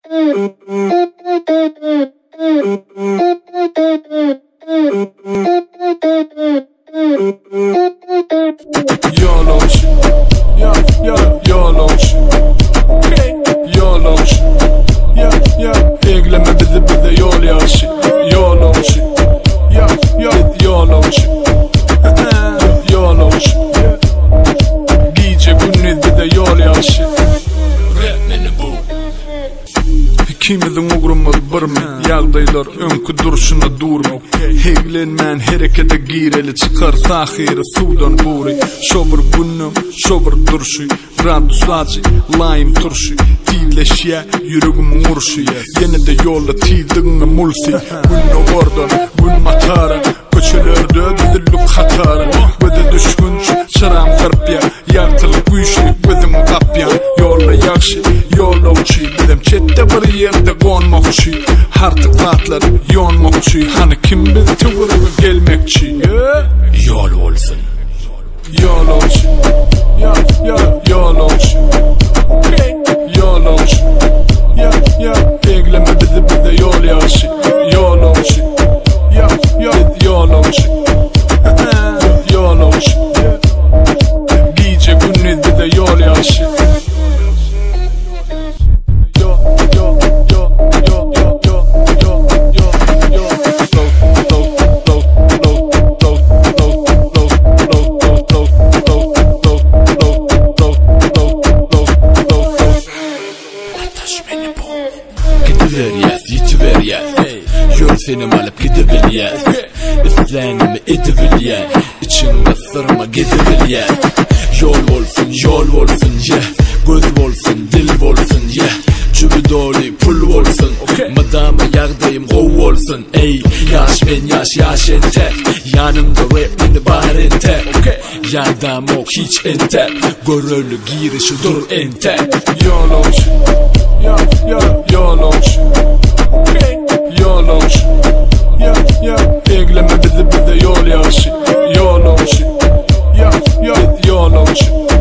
Egleme bize yol yaşı. Giyce günüz bize yol yaşı. İkimizin uğrumuz birmi, yağdaylar önkü duruşuna durmi. Heglenmen harekete gireli çıkar sahiri sudan buri. Şovur günüm, şovur duruşu, rad sacı, lime turşu. Tivleşye, yüreğim urşu. Yine de yolla tivdiğine mulsi. Günü oradan, gün matara. Köçelerde düzüllük hatara. Göze düşkünç, şaram kırpya. Yartılık güçlü, gözüm kapya. Yolla yakşı, yolla uçu. Bizim çette bir yerde konmakçı. Artık zatlar yonmakçı. Hani kim biz tıvırıp gelmekçi. Yol olsun. Yol olsun. Yol olsun. Yol olsun. Egleme bize yol yaşı. Yol olsun. Yol olsun. Yol olsun. Giyce günüz bize yol yaşı. Yitiver ya, yol seni alıp gidiver ya. İslenimi ediver ya, içinde sırma gidiver ya. Yol olsun ya, göz olsun, dil olsun ya. Çübü dolu pul olsun, madama yağdayım gov olsun. Ey yaş ben yaş ente, yanımda rap beni bahar ente. Yağdam ok hiç ente, görölü girişi dur ente. Yol olsun. Yol olsun. Yol olsun. Egleme bize yol yaşı. Yol olsun. Yol olsun.